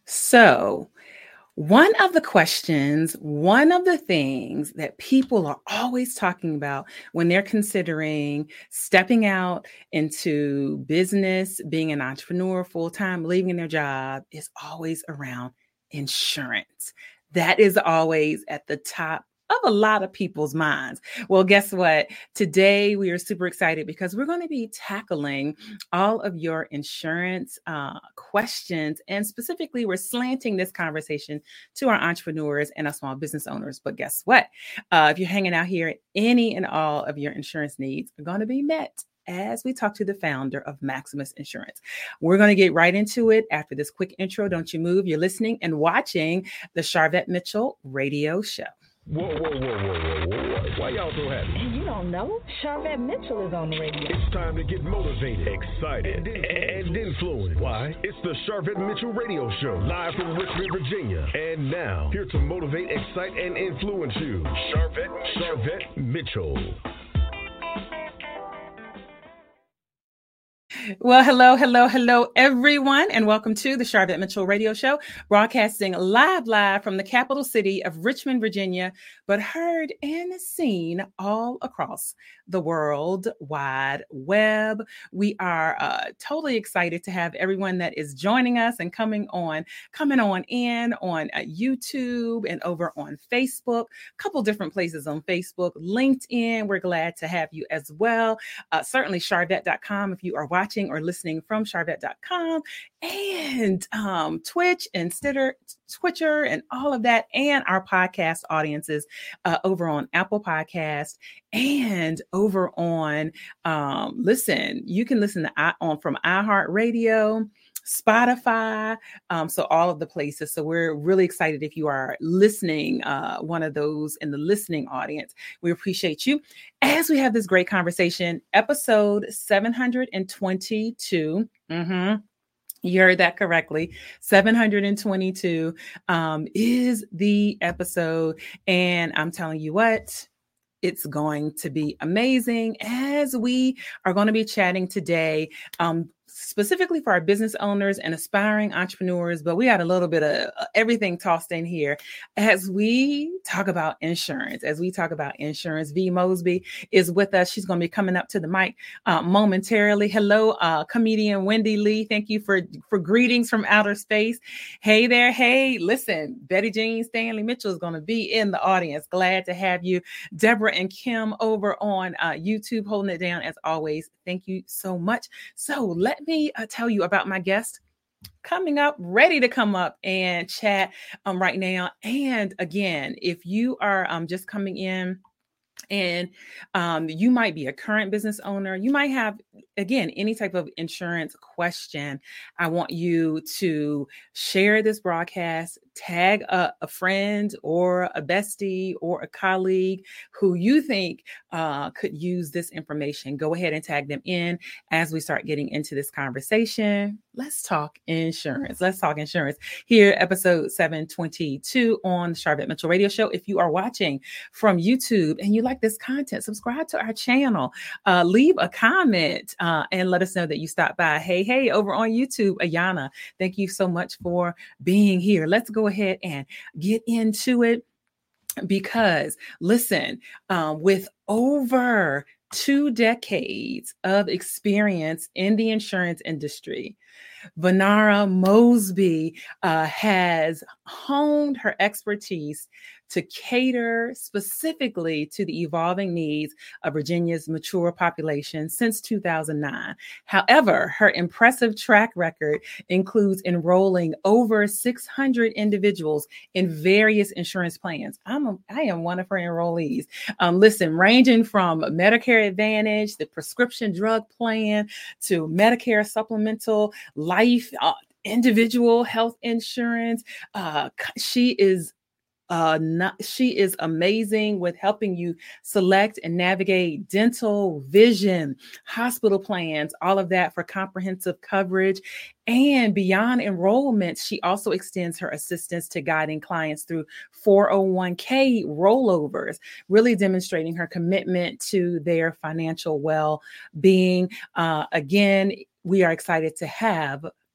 So, one of the things that people are always talking about when they're considering stepping out into business, being an entrepreneur full time, leaving their job is always around insurance. That is always at the top of a lot of people's minds. Well, guess what? Today we are super excited because we're going to be tackling all of your insurance questions. And specifically, we're slanting this conversation to our entrepreneurs and our small business owners. But guess what? If you're hanging out here, any and all of your insurance needs are going to be met as we talk to the founder of Maximus Insurance. We're going to get right into it after this quick intro. Don't you move. You're listening and watching the Sharvette Mitchell Radio Show. Whoa. Why y'all so happy? You don't know? Sharvette Mitchell is on the radio. It's time to get motivated, excited, and influenced. Why? It's the Sharvette Mitchell Radio Show, live from Richmond, Virginia. And now, here to motivate, excite, and influence you, Sharvette Mitchell. Well, hello, everyone, and welcome to the Sharvette Mitchell Radio Show, broadcasting live from the capital city of Richmond, Virginia, but heard and seen all across the World Wide Web. We are totally excited to have everyone that is joining us and coming on in on YouTube and over on Facebook, a couple different places on Facebook, LinkedIn. We're glad to have you as well. Certainly Sharvette.com if you are watching or listening from Sharvette.com, and Twitch and Twitcher and all of that, and our podcast audiences over on Apple Podcast and over on listen. You can listen to from iHeartRadio, Spotify, so all of the places. So we're really excited if you are listening, one of those in the listening audience. We appreciate you as we have this great conversation. Episode 722. You heard that correctly. 722 is the episode. And I'm telling you what, it's going to be amazing as we are going to be chatting today, specifically for our business owners and aspiring entrepreneurs. But we had a little bit of everything tossed in here as we talk about insurance. V Mosby is with us. She's going to be coming up to the mic momentarily. Hello, comedian Wendy Lee. Thank you for greetings from outer space. Hey there. Hey, listen, Betty Jean Stanley Mitchell is going to be in the audience. Glad to have you. Deborah and Kim over on YouTube holding it down as always. Thank you so much. So let me tell you about my guest coming up, ready to come up and chat right now. And again, if you are just coming in and you might be a current business owner, you might have, again, any type of insurance question, I want you to share this broadcast, tag a friend or a bestie or a colleague who you think could use this information. Go ahead and tag them in as we start getting into this conversation. Let's talk insurance. Here, episode 722 on the Sharvette Mitchell Radio Show. If you are watching from YouTube and you like this content, subscribe to our channel, leave a comment, and let us know that you stopped by. Hey, over on YouTube, Ayana, thank you so much for being here. Let's go ahead and get into it because, listen, with over 2 decades of experience in the insurance industry, Vanara Mosby has honed her expertise to cater specifically to the evolving needs of Virginia's mature population since 2009. However, her impressive track record includes enrolling over 600 individuals in various insurance plans. I am one of her enrollees. Listen, ranging from Medicare Advantage, the prescription drug plan, to Medicare supplemental, life, individual health insurance. She is amazing with helping you select and navigate dental, vision, hospital plans, all of that for comprehensive coverage. And beyond enrollment, she also extends her assistance to guiding clients through 401k rollovers, really demonstrating her commitment to their financial well-being. Again, we are excited to have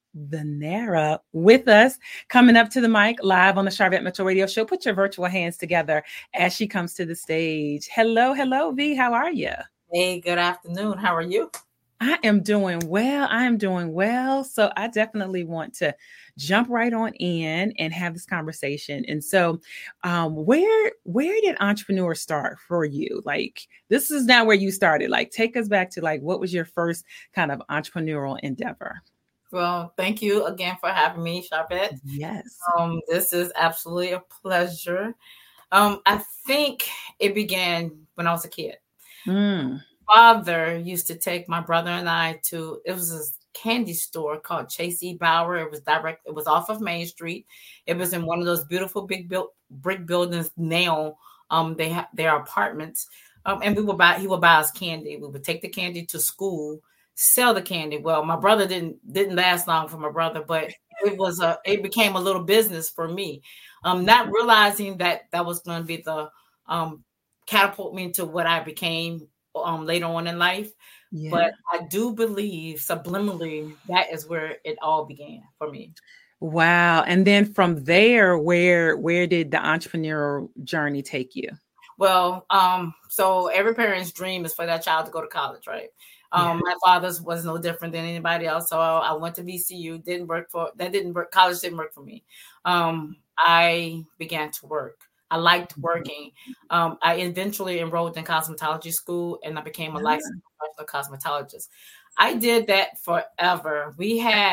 Venera with us, coming up to the mic live on the Charvette Metro Radio Show. Put your virtual hands together as she comes to the stage. Hello, V. How are you? Hey, good afternoon. How are you? I am doing well. So I definitely want to jump right on in and have this conversation. And so where did entrepreneur start for you? Like, this is not where you started. Like, take us back to like, what was your first kind of entrepreneurial endeavor? Well, thank you again for having me, Charvette. Yes. This is absolutely a pleasure. I think it began when I was a kid. Father used to take my brother and I to, it was a candy store called Chase E. Bauer. It was off of Main Street. It was in one of those beautiful big brick buildings now. They have their apartments. And he would buy us candy. We would take the candy to school, sell the candy. Well, my brother didn't last long for my brother, but it became a little business for me. Not realizing that was going to be the catapult me into what I became later on in life. Yeah. But I do believe subliminally that is where it all began for me. Wow. And then from there, where did the entrepreneurial journey take you? Well, so every parent's dream is for that child to go to college, right? My father's was no different than anybody else. So I went to VCU, college didn't work for me. I began to work. I liked working. I eventually enrolled in cosmetology school and I became a licensed professional cosmetologist. I did that forever. We had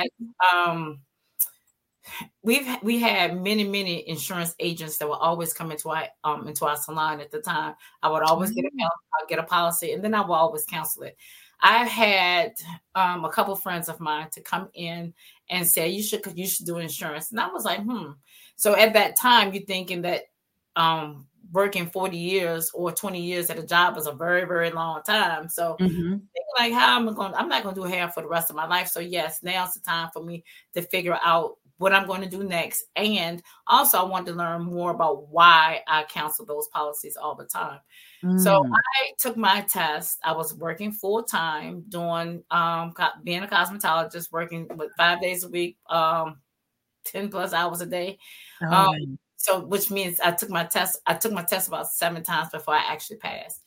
many insurance agents that would always come into our salon at the time. I would always get a policy and then I would always counsel it. I had a couple of friends of mine to come in and say, you should do insurance. And I was like, So at that time, you're thinking that working 40 years or 20 years at a job is a very, very long time. So like, I'm not going to do hair for the rest of my life. So yes, now's the time for me to figure out what I'm going to do next. And also I wanted to learn more about why I counsel those policies all the time. So I took my test. I was working full time doing, being a cosmetologist, working with 5 days a week, 10 plus hours a day. So which means I took my test about 7 times before I actually passed.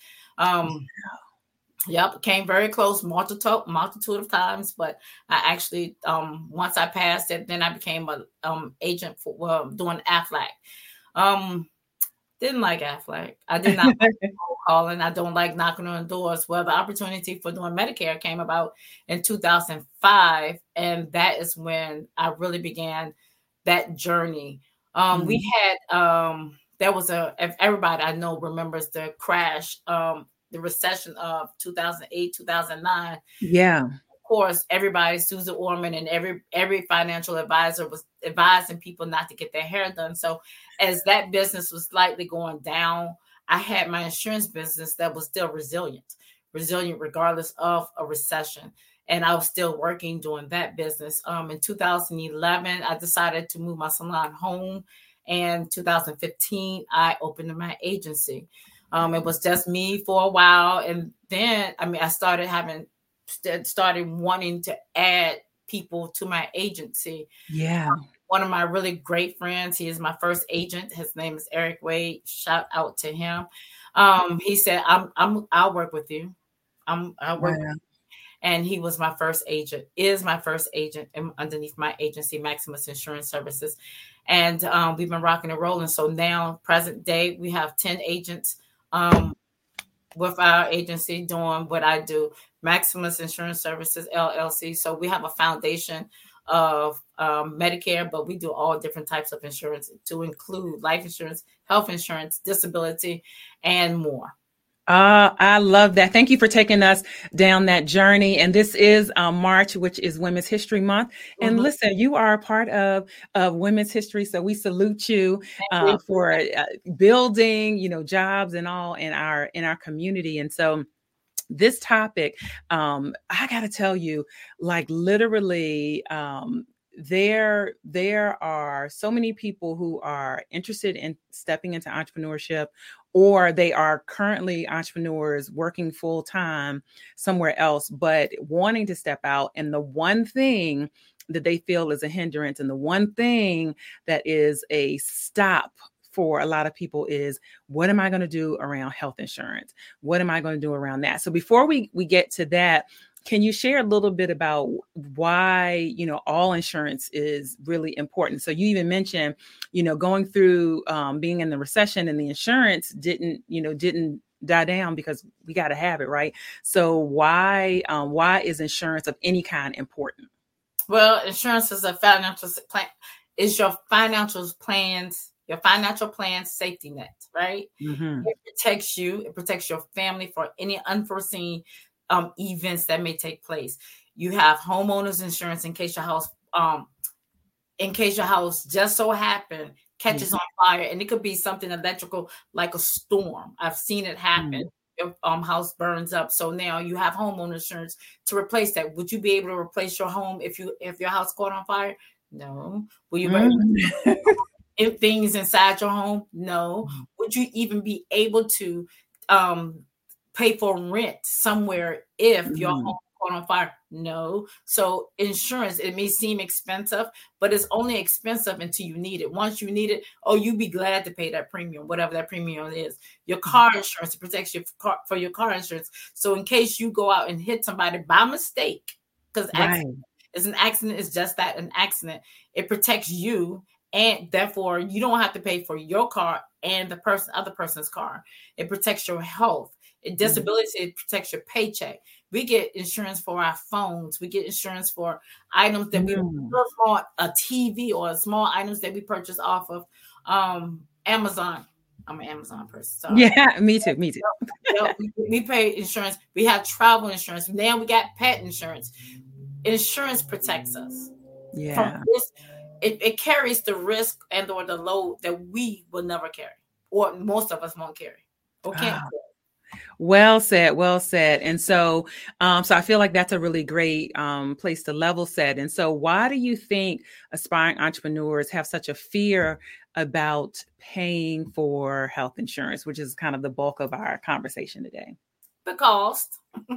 Came very close multitude of times, but I actually once I passed it, then I became a agent for doing Aflac. Didn't like Aflac. I did not like calling. I don't like knocking on doors. Well, the opportunity for doing Medicare came about in 2005, and that is when I really began that journey. We had if everybody I know remembers the crash, the recession of 2008, 2009. Yeah. Of course, everybody, Susan Orman and every financial advisor was advising people not to get their hair done. So as that business was slightly going down, I had my insurance business that was still resilient regardless of a recession. And I was still working doing that business. In 2011, I decided to move my salon home. And 2015, I opened my agency. It was just me for a while. And then, I started wanting to add people to my agency. Yeah. One of my really great friends, he is my first agent. His name is Eric Wade. Shout out to him. He said, I'll work with you. I'll work with you. And he was my first agent, is my first agent underneath my agency, Maximus Insurance Services. And we've been rocking and rolling. So now, present day, we have 10 agents with our agency doing what I do, Maximus Insurance Services, LLC. So we have a foundation of Medicare, but we do all different types of insurance to include life insurance, health insurance, disability, and more. I love that. Thank you for taking us down that journey. And this is March, which is Women's History Month. And listen, you are a part of Women's History. So we salute you for building, jobs and all in our community. And so this topic, I got to tell you, like literally, there are so many people who are interested in stepping into entrepreneurship, or they are currently entrepreneurs working full time somewhere else, but wanting to step out. And the one thing that they feel is a hindrance, and the one thing that is a stop for a lot of people is, what am I going to do around health insurance? What am I going to do around that? So before we get to that, can you share a little bit about why, all insurance is really important? So you even mentioned, going through being in the recession, and the insurance didn't die down because we got to have it, right? So why is insurance of any kind important? Well, insurance is a financial plan. Is your financial plan's safety net, right? Mm-hmm. It protects you. It protects your family for any unforeseen events that may take place. You have homeowners insurance in case your house just so happen catches on fire, and it could be something electrical like a storm. I've seen it happen. Your house burns up, so now you have homeowner insurance to replace that. Would you be able to replace your home if your house caught on fire? No. Will you if things inside your home? No. Would you even be able to pay for rent somewhere if your home caught on fire? No. So insurance, it may seem expensive, but it's only expensive until you need it. Once you need it, you'd be glad to pay that premium, whatever that premium is. Your car insurance protects you for your car insurance. So in case you go out and hit somebody by mistake, because it's an accident, it's just that, an accident, it protects you, and therefore you don't have to pay for your car and the other person's car. It protects your health. Disability, it protects your paycheck. We get insurance for our phones. We get insurance for items that a TV or small items that we purchase off of Amazon. I'm an Amazon person. So. Yeah, me too. We pay insurance. We have travel insurance. Now we got pet insurance. Insurance protects us. Yeah. From this, it carries the risk and or the load that we will never carry, or most of us won't carry or can't carry. Well said. And so I feel like that's a really great place to level set. And so why do you think aspiring entrepreneurs have such a fear about paying for health insurance, which is kind of the bulk of our conversation today? The cost.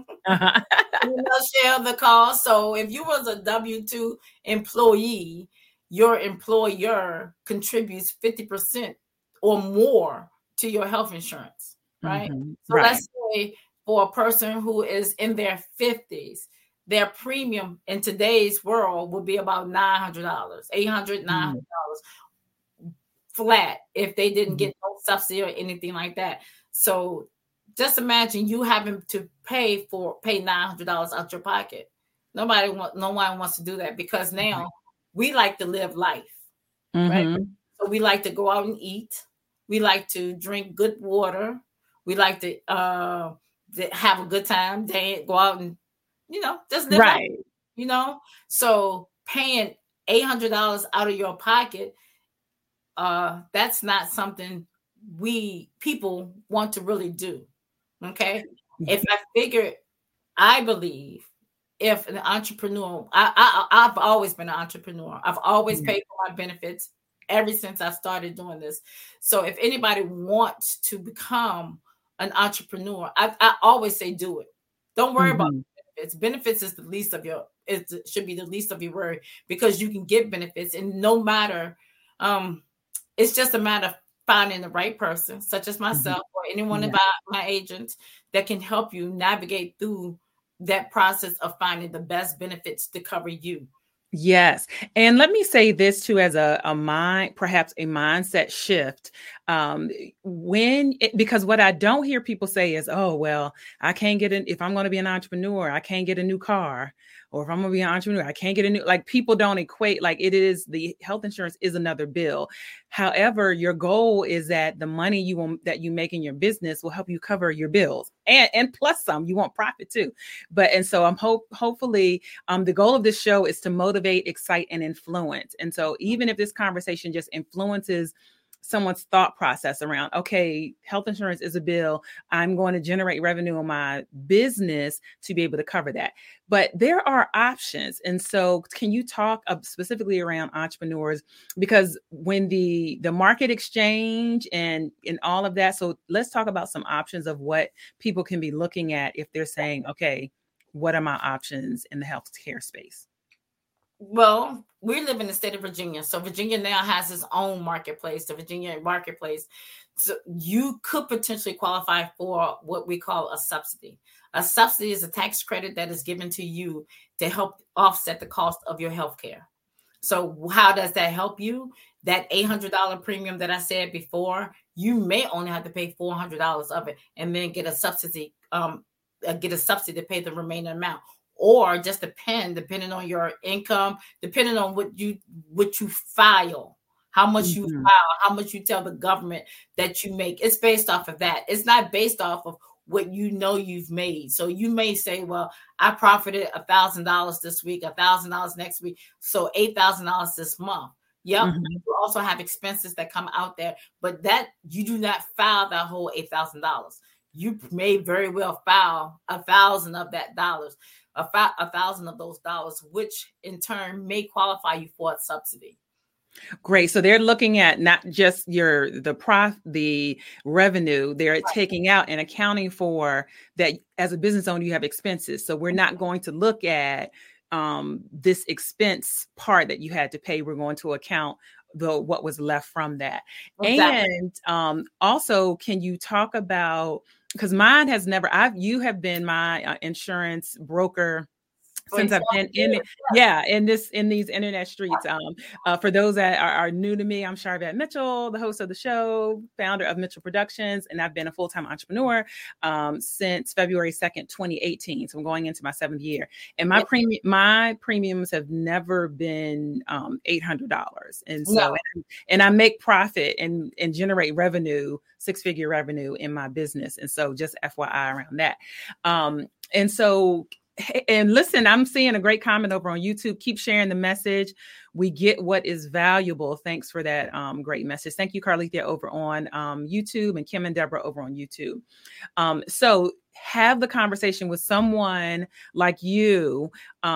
The cost. So if you was a W-2 employee, your employer contributes 50% or more to your health insurance. Right. So let's say for a person who is in their 50s, their premium in today's world would be about $900, $900 flat if they didn't get no subsidy or anything like that. So just imagine you having to pay $900 out your pocket. No one wants to do that, because now we like to live life, right? So we like to go out and eat. We like to drink good water. We like to have a good time, go out and, just live life, So paying $800 out of your pocket, that's not something people want to really do. Okay. I believe if an entrepreneur, I've always been an entrepreneur. I've always paid for my benefits ever since I started doing this. So if anybody wants to become an entrepreneur, I always say do it. Don't worry about benefits. Benefits is it should be the least of your worry, because you can get benefits, and no matter, it's just a matter of finding the right person, such as myself or anyone about my agent, that can help you navigate through that process of finding the best benefits to cover you. Yes. And let me say this too, as perhaps a mindset shift. Because what I don't hear people say is, oh, well, I can't if I'm going to be an entrepreneur, I can't get a new car. Or if I'm going to be an entrepreneur, I can't get people don't equate, it is, the health insurance is another bill. However, your goal is that the money that you make in your business will help you cover your bills, and plus some. You want profit too. And so I'm hopefully the goal of this show is to motivate, excite, and influence. And so even if this conversation just influences someone's thought process around, okay, health insurance is a bill. I'm going to generate revenue in my business to be able to cover that. But there are options. And so can you talk specifically around entrepreneurs? Because when the market exchange and all of that, so let's talk about some options of what people can be looking at if they're saying, okay, what are my options in the healthcare space? Well, we live in the state of Virginia. So Virginia now has its own marketplace, the Virginia marketplace. So you could potentially qualify for what we call a subsidy. A subsidy is a tax credit that is given to you to help offset the cost of your health care. So how does that help you? That $800 premium that I said before, you may only have to pay $400 of it and then get a subsidy, to pay the remaining amount. Or just depending on your income, depending on what you file, how much you file, how much you tell the government that you make. It's based off of that. It's not based off of what you know you've made. So you may say, well, I profited $1,000 this week, $1,000 next week, so $8,000 this month. Yep. Mm-hmm. You also have expenses that come out there, but that you do not file that whole $8,000. You may very well file 1,000 of that dollars. 1,000 of those dollars, which in turn may qualify you for a subsidy. Great. So they're looking at not just the revenue, they're taking out and accounting for that. As a business owner, you have expenses. So we're not going to look at this expense part that you had to pay. We're going to account what was left from that. Exactly. And also, can you talk about, because mine has never, you have been my insurance broker since I've been in these internet streets. For those that are new to me, I'm Sharvette Mitchell, the host of the show, founder of Mitchell Productions, and I've been a full-time entrepreneur since February 2nd, 2018. So I'm going into my 7th year, and my premiums have never been $800, and so and I make profit and generate revenue, 6-figure revenue in my business, and so just FYI around that. And so. And listen, I'm seeing a great comment over on YouTube. Keep sharing the message. We get what is valuable. Thanks for that great message. Thank you, Carlithia, over on YouTube, and Kim and Deborah over on YouTube. So have the conversation with someone like you.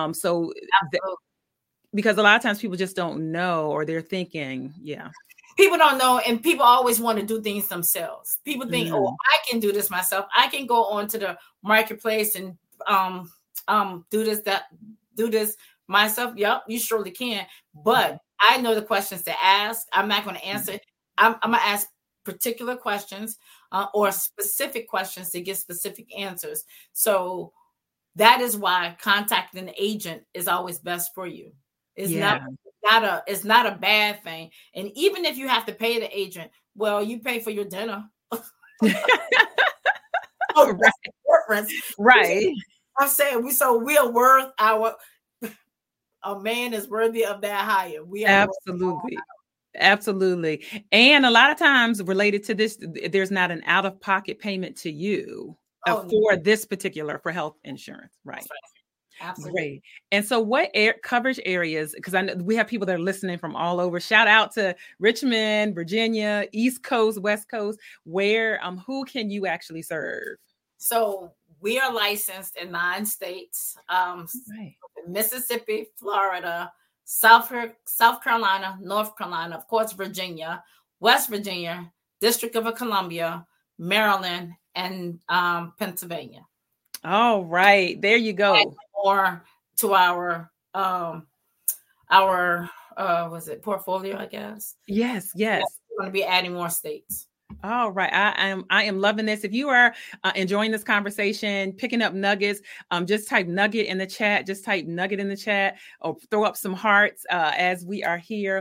Because a lot of times people just don't know, or they're thinking, people don't know, and people always want to do things themselves. People think, oh, I can do this myself. I can go onto the marketplace and do this myself. Yep, you surely can. But I know the questions to ask. I'm not going to answer. I'm going to ask particular questions or specific questions to get specific answers. So that is why contacting an agent is always best for you. It's not a bad thing. And even if you have to pay the agent, well, you pay for your dinner. Right. I'm saying we are worth a man is worthy of that hire. We are Absolutely. And a lot of times related to this, there's not an out-of-pocket payment to you for this particular, for health insurance. Right. Absolutely. Great. And so what coverage areas, because I know we have people that are listening from all over. Shout out to Richmond, Virginia, East Coast, West Coast, where, who can you actually serve? So we are licensed in 9 states, Mississippi, Florida, South Carolina, North Carolina, of course, Virginia, West Virginia, District of Columbia, Maryland, and Pennsylvania. All right, there you go. Or to our portfolio, I guess. Yes. We're going to be adding more states. All right. I am loving this. If you are enjoying this conversation, picking up nuggets, just type nugget in the chat. Just type nugget in the chat, or throw up some hearts as we are here.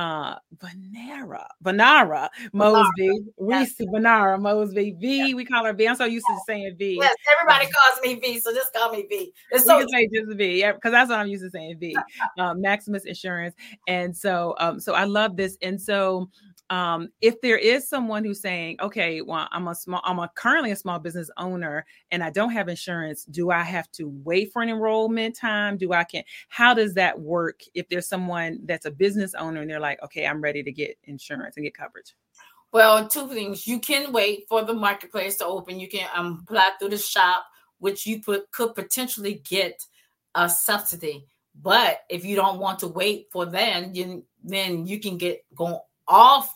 Vanara Mosby, Reese Vanara Mosby, V. We call her V. I'm so used to saying V. Yes, everybody calls me V, so just call me V. It's so say just V, because that's what I'm used to saying. V. Maximus Insurance, and so I love this, and so. If there is someone who's saying, okay, well, currently a small business owner and I don't have insurance, do I have to wait for an enrollment time? How does that work if there's someone that's a business owner and they're like, okay, I'm ready to get insurance and get coverage? Well, two things. You can wait for the marketplace to open. You can apply through the shop, which you could potentially get a subsidy. But if you don't want to wait for then you can go off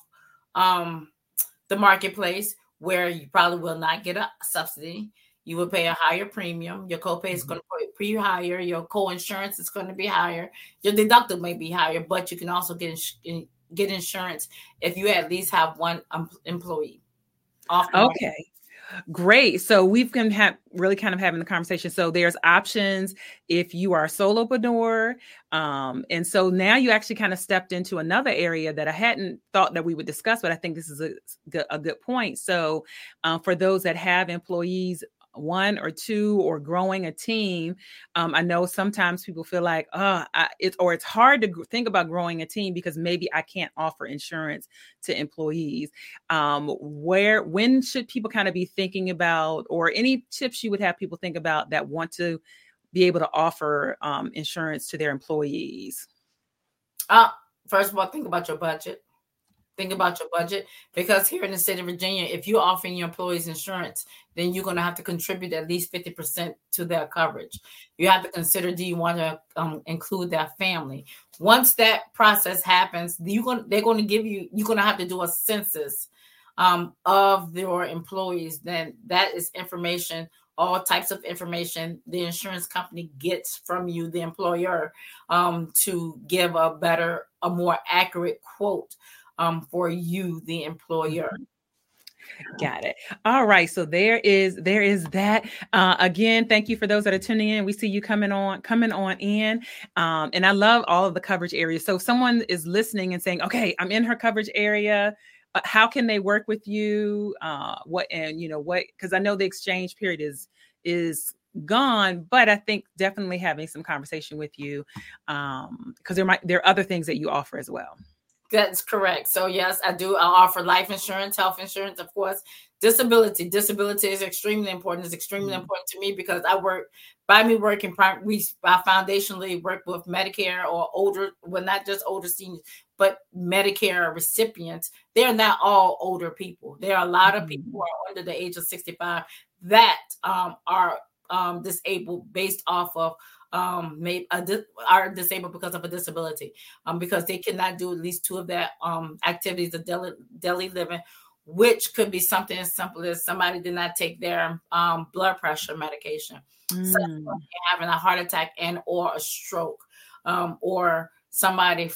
the marketplace where you probably will not get a subsidy. You will pay a higher premium. Your copay is going to be higher. Your co-insurance is going to be higher. Your deductible may be higher, but you can also get insurance if you at least have one employee. Okay. Great. So we've been really kind of having the conversation. So there's options if you are a solopreneur. And so now you actually kind of stepped into another area that I hadn't thought that we would discuss, but I think this is a good point. So for those that have employees, one or two, or growing a team, I know sometimes people feel like, it's hard to think about growing a team because maybe I can't offer insurance to employees. When should people kind of be thinking about, or any tips you would have people think about that want to be able to offer insurance to their employees? First of all, think about your budget. Think about your budget, because here in the state of Virginia, if you're offering your employees insurance, then you're going to have to contribute at least 50% to their coverage. You have to consider, do you want to include their family? Once that process happens, you're going to have to do a census of your employees. Then that is information, all types of information the insurance company gets from you, the employer, to give a more accurate quote for you, the employer. Got it. All right. So there is that. Again, thank you for those that are tuning in. We see you coming on in. And I love all of the coverage areas. So if someone is listening and saying, okay, I'm in her coverage area, how can they work with you? Because I know the exchange period is gone, but I think definitely having some conversation with you, because there are other things that you offer as well. That's correct. So yes, I do. I offer life insurance, health insurance, of course, disability. Disability is extremely important. It's extremely important to me because I foundationally work with Medicare or older, well, not just older seniors, but Medicare recipients. They're not all older people. There are a lot of people who are under the age of 65 that are disabled based off of are disabled because of a disability, because they cannot do at least two of their activities of daily living, which could be something as simple as somebody did not take their blood pressure medication, having a heart attack and or a stroke, or somebody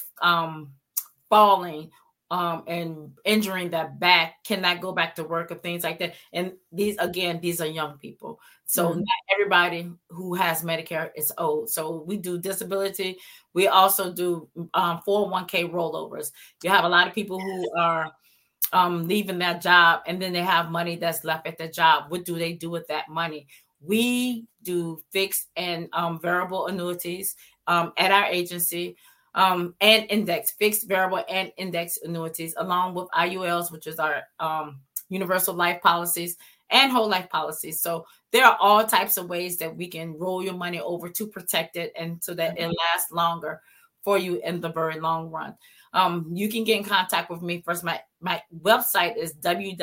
falling and injuring their back, cannot go back to work, or things like that. And these are young people. So not everybody who has Medicare is old. So we do disability. We also do 401k rollovers. You have a lot of people who are leaving their job and then they have money that's left at their job. What do they do with that money? We do fixed and variable annuities at our agency. And fixed, variable, and index annuities, along with IULs, which is our universal life policies and whole life policies. So there are all types of ways that we can roll your money over to protect it and so that it lasts longer for you in the very long run. You can get in contact with me first. My website is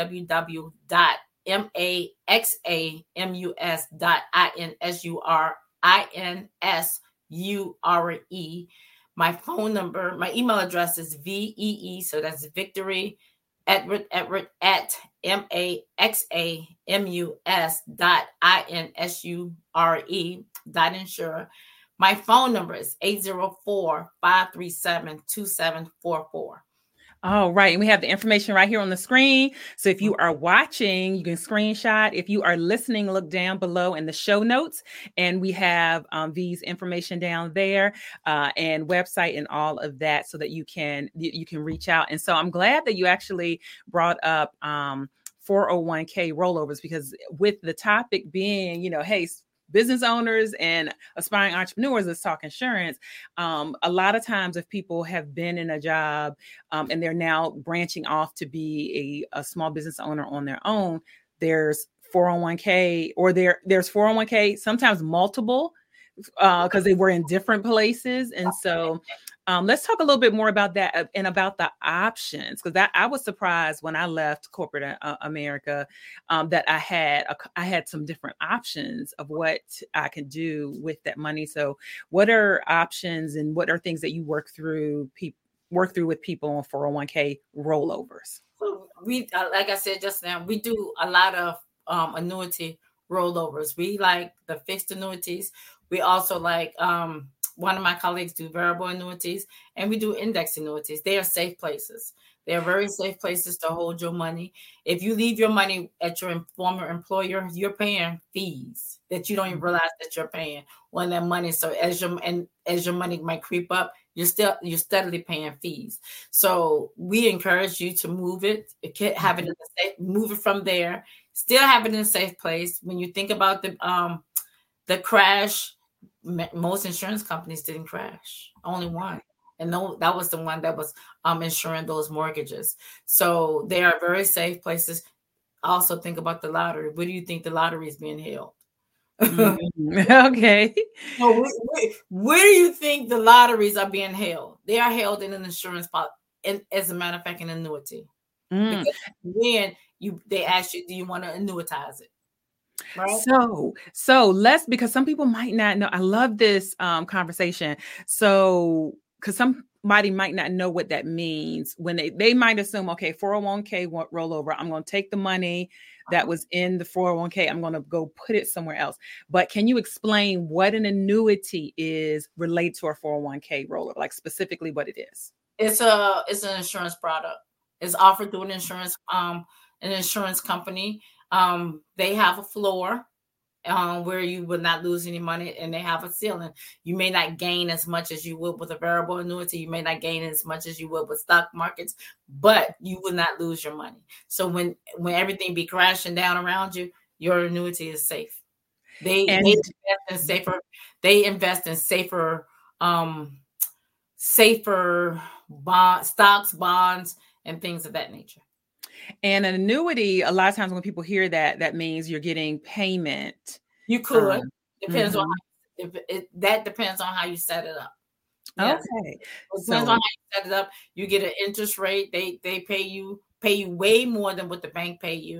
www.maxamus.insure. My phone number, my email address is VEE, so that's Victory Edward at maxamus.insure. My phone number is 804-537-2744. All right. And we have the information right here on the screen. So if you are watching, you can screenshot. If you are listening, look down below in the show notes. And we have these information down there and website and all of that so that you can reach out. And so I'm glad that you actually brought up 401k rollovers, because with the topic being, hey, business owners and aspiring entrepreneurs, let's talk insurance. A lot of times if people have been in a job and they're now branching off to be a small business owner on their own, there's 401k or there's 401k, sometimes multiple, because they were in different places. And so let's talk a little bit more about that and about the options, because I was surprised when I left corporate America that I had some different options of what I can do with that money. So what are options and what are things that you work through with people on 401k rollovers? So we, like I said just now, we do a lot of annuity rollovers. We like the fixed annuities. We also like one of my colleagues do variable annuities, and we do index annuities. They are safe places. They are very safe places to hold your money. If you leave your money at your former employer, you're paying fees that you don't even realize that you're paying on that money. So as your money might creep up, you're steadily paying fees. So we encourage you to move it, have it in a safe, move it from there, still have it in a safe place. When you think about the crash, most insurance companies didn't crash, only one. And no, that was the one that was insuring those mortgages. So they are very safe places. Also think about the lottery. Where do you think the lottery is being held? Okay. So where do you think the lotteries are being held? They are held in an insurance pot, and as a matter of fact, an annuity. Because when they ask you, do you want to annuitize it? Right. So let's, because some people might not know. I love this conversation. So, because somebody might not know what that means when they might assume, okay, 401k rollover, I'm going to take the money that was in the 401k, I'm going to go put it somewhere else. But can you explain what an annuity is related to a 401k rollover, like specifically what it is? It's an insurance product. It's offered through an insurance company. They have a floor where you will not lose any money, and they have a ceiling. You may not gain as much as you would with a variable annuity. You may not gain as much as you would with stock markets, but you will not lose your money. So when everything be crashing down around you, your annuity is safe. They invest in safer. They invest in safer stocks, bonds, and things of that nature. And an annuity, a lot of times when people hear that means you're getting payment. You could. Depends on that depends on how you set it up. Yes. Okay. It depends on how you set it up. You get an interest rate. They pay you way more than what the bank pay you.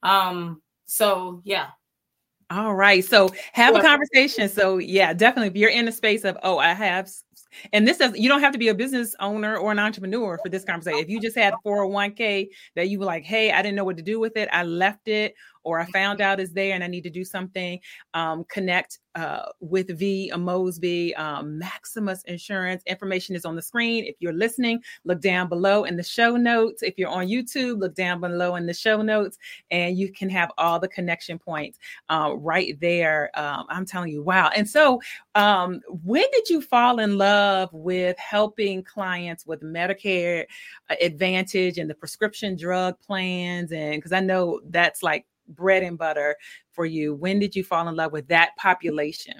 So yeah. All right. So have a conversation. So yeah, definitely. If you're in the space of, I have, and you don't have to be a business owner or an entrepreneur for this conversation. If you just had a 401k that you were like, hey, I didn't know what to do with it, I left it, or I found out it's there and I need to do something, connect with V Mosby, Maximus Insurance. Information is on the screen. If you're listening, look down below in the show notes. If you're on YouTube, look down below in the show notes, and you can have all the connection points right there. I'm telling you, wow. And so when did you fall in love with helping clients with Medicare Advantage and the prescription drug plans? And because I know that's like bread and butter for you. When did you fall in love with that population?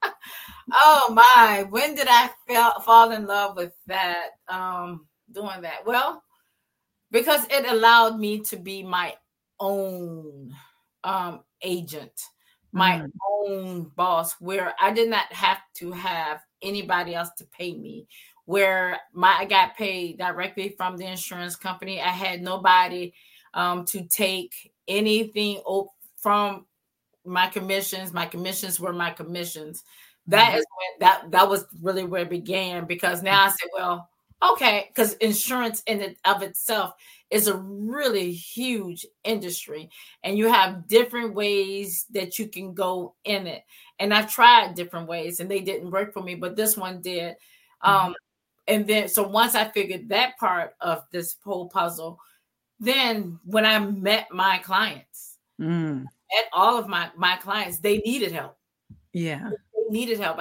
Oh my, when did I fall in love with that? Doing that? Well, because it allowed me to be my own agent, my own boss, where I did not have to have anybody else to pay me, where I got paid directly from the insurance company. I had nobody to take anything from my commissions. My commissions were my commissions. That is when that was really where it began, because now I said, well, okay, because insurance in and of itself is a really huge industry, and you have different ways that you can go in it. And I've tried different ways and they didn't work for me, but this one did. And then, so once I figured that part of this whole puzzle, then when I met my clients, at all of my clients, they needed help. Yeah. They needed help.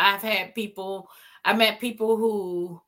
I met people who,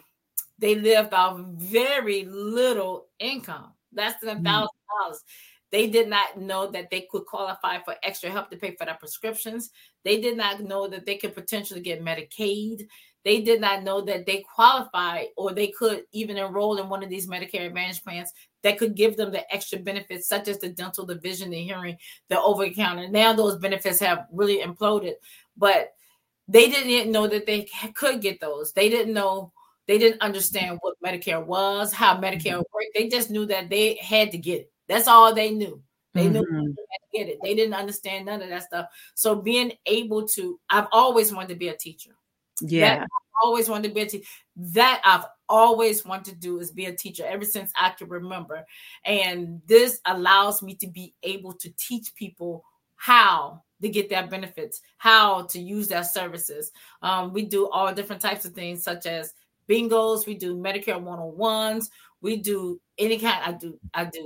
they lived off very little income, less than $1,000. They did not know that they could qualify for extra help to pay for their prescriptions. They did not know that they could potentially get Medicaid. They did not know that they qualified or they could even enroll in one of these Medicare Advantage plans that could give them the extra benefits, such as the dental, the vision, the hearing, the over-the-counter. Now those benefits have really imploded, but they didn't know that they could get those. They didn't know. They didn't understand what Medicare was, how Medicare worked. They just knew that they had to get it. That's all they knew. They knew they had to get it. They didn't understand none of that stuff. So being able to, I've always wanted to be a teacher. Yeah. I've always wanted to be a teacher. That I've always wanted to do is be a teacher ever since I can remember. And this allows me to be able to teach people how to get their benefits, how to use their services. We do all different types of things, such as bingos. We do Medicare 101s. We do any kind. I do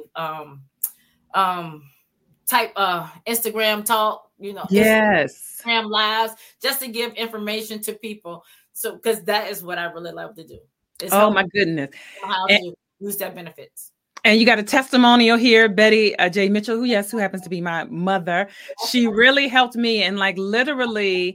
type Instagram talk, Yes. Instagram lives, just to give information to people. So, because that is what I really love to do. Oh my goodness. How to use their benefits. And you got a testimonial here, Betty J. Mitchell, who happens to be my mother. She really helped me, and like literally,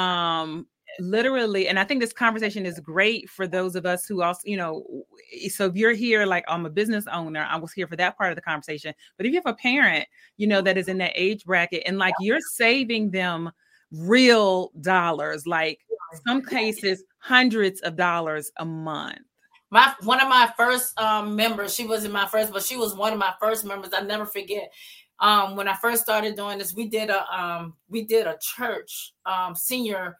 and I think this conversation is great for those of us who also, so if you're here, like I'm a business owner, I was here for that part of the conversation. But if you have a parent, that is in that age bracket, and like you're saving them real dollars, like some cases, hundreds of dollars a month. One of my first members, she wasn't my first, but she was one of my first members. I'll never forget. When I first started doing this, we did a church senior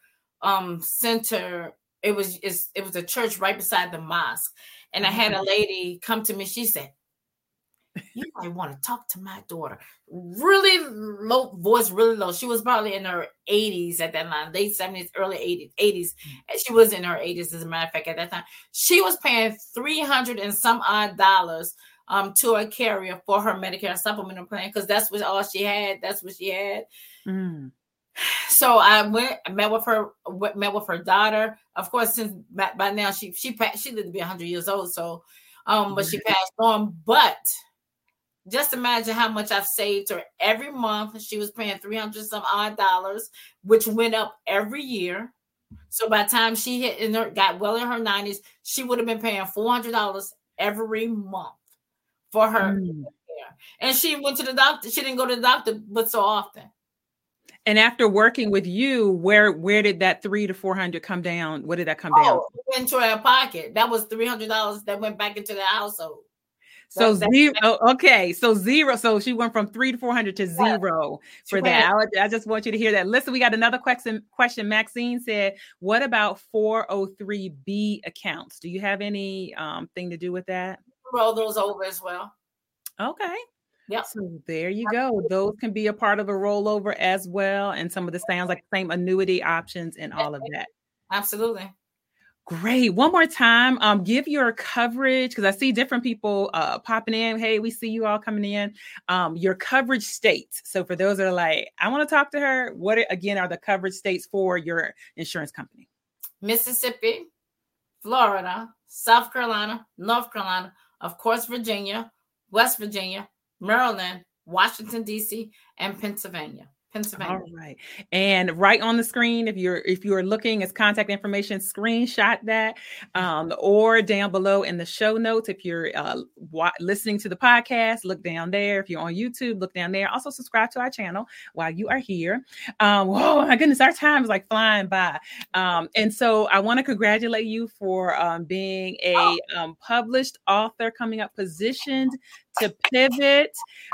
center. It was a church right beside the mosque, and I had a lady come to me. She said, "You might want to talk to my daughter." Really low voice, really low. She was probably in her 80s at that time, late 70s, early 80s. She was in her 80s, as a matter of fact, at that time. She was paying $300 and some odd dollars to a carrier for her Medicare supplemental plan, because that's what all she had. That's what she had. Mm. So I met with her daughter. Of course, since by now she lived to be 100 years old. So, but she passed on. But just imagine how much I've saved her every month. She was paying $300 some odd dollars, which went up every year. So by the time she got well in her 90s, she would have been paying $400 every month for her care. And she went to the doctor. She didn't go to the doctor but so often. And after working with you, where did that $300 to $400 come down? What did that come down? Into her pocket. That was $300 that went back into the household. So zero. Okay. So zero. So she went from $300 to $400 to zero for that. I just want you to hear that. Listen, we got another question. Maxine said, what about 403B accounts? Do you have any thing to do with that? Roll those over as well. Okay. Yeah. So there you go. Those can be a part of a rollover as well. And some of the sounds like the same annuity options and all of that. Absolutely. Great. One more time, give your coverage, because I see different people popping in. Hey, we see you all coming in. Your coverage states. So for those that are like, I want to talk to her, what again are the coverage states for your insurance company? Mississippi, Florida, South Carolina, North Carolina, of course, Virginia, West Virginia, Maryland, Washington, D.C., and Pennsylvania. All right. And right on the screen, if you're looking as contact information, screenshot that, or down below in the show notes. If you're listening to the podcast, look down there. If you're on YouTube, look down there. Also subscribe to our channel while you are here. Oh my goodness, our time is like flying by. And so I want to congratulate you for being a published author, coming up positioned to pivot.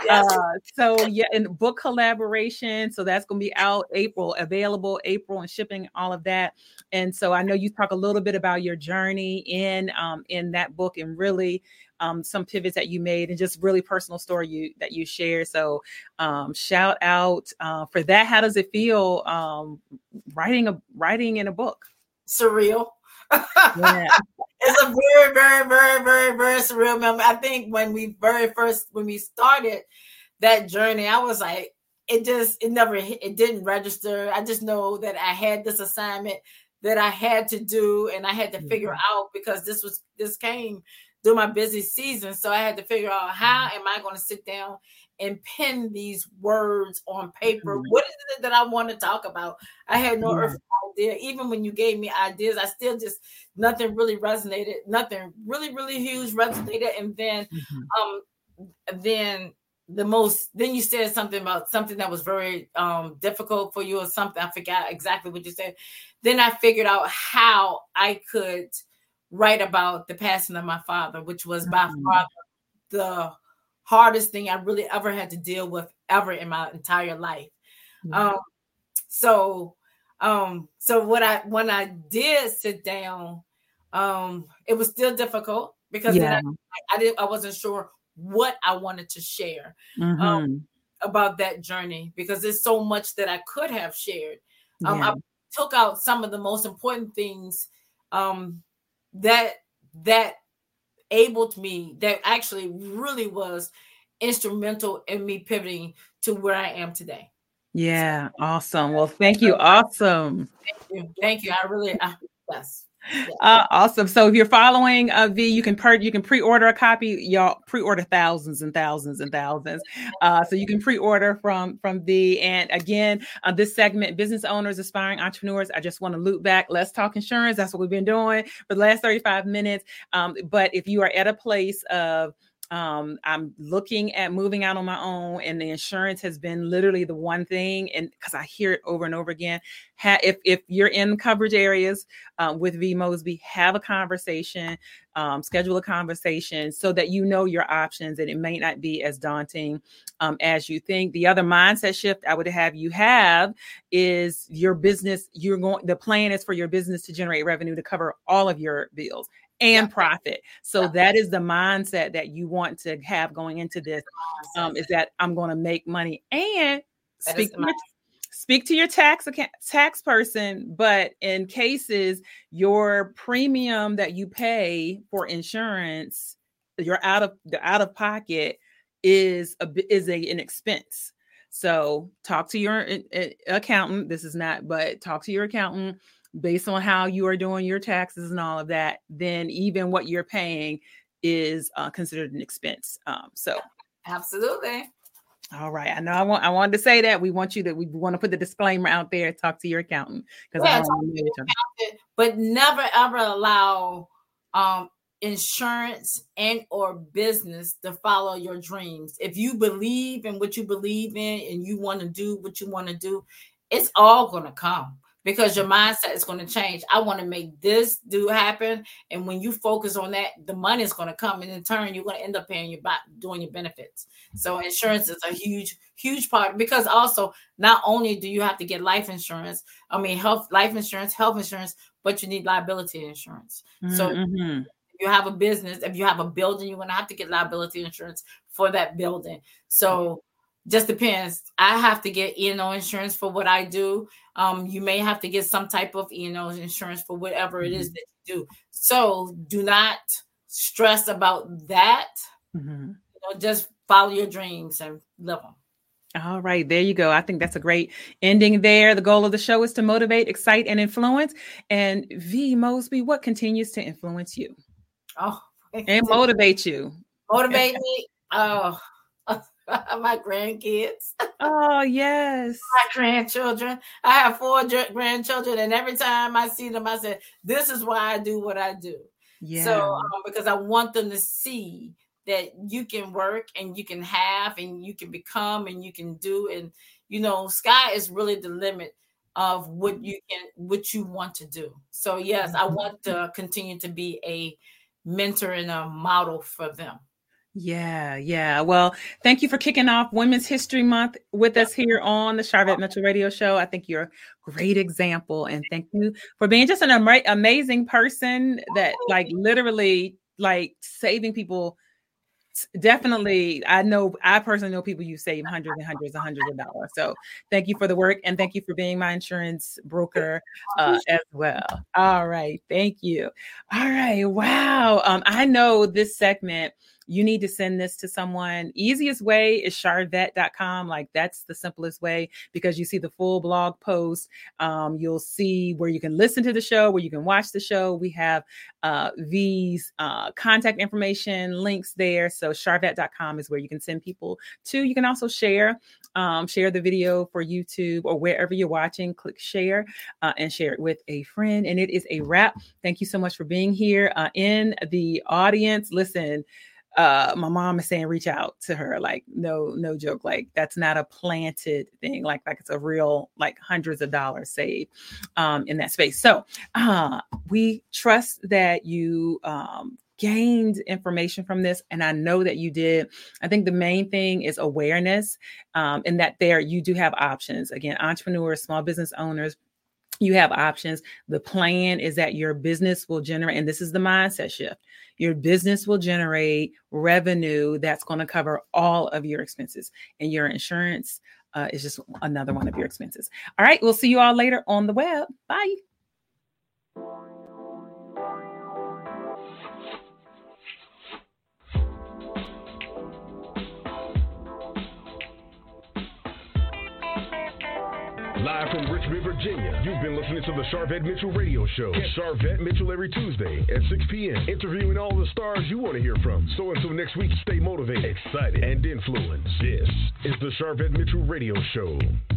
And book collaboration. So that's going to be out available April, and shipping, all of that. And so I know you talk a little bit about your journey in that book, and really some pivots that you made, and just really personal story that you share. So shout out for that. How does it feel writing in a book? Surreal. Yeah. It's a very, very, very, very, very surreal moment. I think when we started that journey, I was like, it didn't register. I just know that I had this assignment that I had to do, and I had to figure out, because this during my busy season. So I had to figure out, how am I going to sit down and pen these words on paper? What is it that I want to talk about? I had no earthly idea. Even when you gave me ideas, I still just, nothing really resonated. Nothing really, really huge resonated. And then, then you said something about something that was very difficult for you or something. I forgot exactly what you said. Then I figured out how I could write about the passing of my father, which was by far the hardest thing I really ever had to deal with ever in my entire life. So when I did sit down, it was still difficult because then I wasn't sure what I wanted to share about that journey, because there's so much that I could have shared. I took out some of the most important things that enabled me, that actually really was instrumental in me pivoting to where I am today. Yeah, awesome. Well, thank you. Awesome. Thank you. I really, yes. Awesome. So if you're following V, you can pre-order a copy. Y'all pre-order thousands and thousands and thousands. So you can pre-order from V. And again, this segment, business owners, aspiring entrepreneurs. I just want to loop back. Let's talk insurance. That's what we've been doing for the last 35 minutes. But if you are at a place of I'm looking at moving out on my own, and the insurance has been literally the one thing, and because I hear it over and over again, if you're in coverage areas with V Mosby, have a conversation, schedule a conversation so that you know your options, and it may not be as daunting as you think. The other mindset shift I would have you have is your business. The plan is for your business to generate revenue to cover all of your bills and profit. So that is the mindset that you want to have going into this, is that I'm going to make money, and speak to your tax person. But in cases, your premium that you pay for insurance, your out of pocket is an expense. So talk to your accountant. Talk to your accountant. Based on how you are doing your taxes and all of that, then even what you're paying is considered an expense. So absolutely. All right. I know I wanted to say that we want to put the disclaimer out there. Talk to your accountant, but never ever allow insurance and or business to follow your dreams. If you believe in what you believe in and you want to do what you want to do, it's all going to come. Because your mindset is going to change. I want to make this happen. And when you focus on that, the money is going to come. And in turn, you're going to end up paying doing your benefits. So insurance is a huge, huge part, because also not only do you have to get life insurance, health insurance, but you need liability insurance. So if you have a business, if you have a building, you're going to have to get liability insurance for that building. So just depends. I have to get E&O insurance for what I do. You may have to get some type of E&O insurance for whatever it is that you do. So do not stress about that. Just follow your dreams and live them. All right, there you go. I think that's a great ending there. The goal of the show is to motivate, excite, and influence. And V Mosby, what continues to influence you? And motivate you? Motivate me? My grandkids. Oh, yes. My grandchildren. I have 4 grandchildren, and every time I see them, I say, this is why I do what I do. Yeah. So because I want them to see that you can work and you can have and you can become and you can do. And, sky is really the limit of what you want to do. So, yes, I want to continue to be a mentor and a model for them. Yeah. Well, thank you for kicking off Women's History Month with us here on the Sharvette Mitchell Radio Show. I think you're a great example, and thank you for being just an amazing person that literally saving people. Definitely. I personally know people you save hundreds and hundreds of dollars. So thank you for the work, and thank you for being my insurance broker as well. All right. Thank you. All right. Wow. I know this segment you need to send this to someone. Easiest way is charvette.com. Like that's the simplest way because you see the full blog post. You'll see where you can listen to the show, where you can watch the show. We have V's contact information links there. So charvette.com is where you can send people to. You can also share the video for YouTube or wherever you're watching. Click share and share it with a friend. And it is a wrap. Thank you so much for being here in the audience. Listen, my mom is saying reach out to her. Like no joke. Like that's not a planted thing. Like it's a real like hundreds of dollars saved in that space. So we trust that you gained information from this. And I know that you did. I think the main thing is awareness and that you do have options. Again, entrepreneurs, small business owners, you have options. The plan is that your business will generate, and this is the mindset shift, your business will generate revenue that's going to cover all of your expenses, and your insurance is just another one of your expenses. All right. We'll see you all later on the web. Bye. Live from Richmond, Virginia, you've been listening to the Charvette Mitchell Radio Show. Get Charvette Mitchell every Tuesday at 6 p.m., interviewing all the stars you want to hear from. So until next week, stay motivated, excited, and influenced. This is the Charvette Mitchell Radio Show.